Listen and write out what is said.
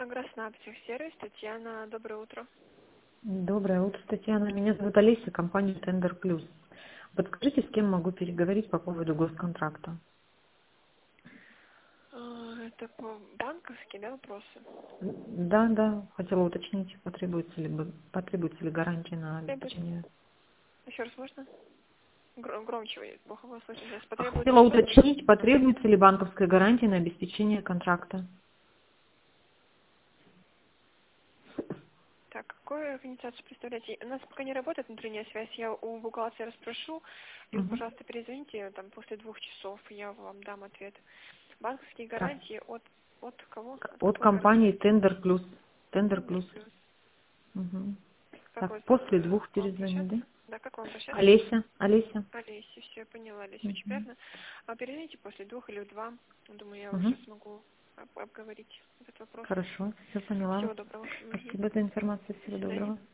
Агроснаб, техсервис, Татьяна, доброе утро. Доброе утро, Татьяна. Меня зовут Олеся, компания Тендер Плюс. Подскажите, с кем могу переговорить по поводу госконтракта? Это банковские, да, вопросы? Да, хотела уточнить, потребуется ли гарантия на Требуется. обеспечение. Еще раз можно? Громче, вы, плохо вас слышно. Сейчас Хотела потребуется что? уточнить, потребуется ли банковская гарантия на обеспечение контракта. Так, какую организацию представляете? У нас пока не работает внутренняя связь. Я у бухгалтера спрошу. И вы, Мгм. пожалуйста, перезвоните там после 2 часов, и я вам дам ответ. Банковские Так, гарантии от кого? От от какой компании организации? Тендер Плюс. Тендер Тендер Плюс. плюс. Мгм. Как Так, вас после двух к вам перезвонить, да? обращаться? Да, как вам обращаться? Олеся. Олеся, все, я поняла, Олеся, очень Мгм. приятно. А перезвоните после 2 или в 2. Думаю, я уже Мгм. смогу обговорить этот вопрос. Хорошо, все поняла вас. Всего доброго. Мгм. Спасибо за информацию, До всего свидания. доброго.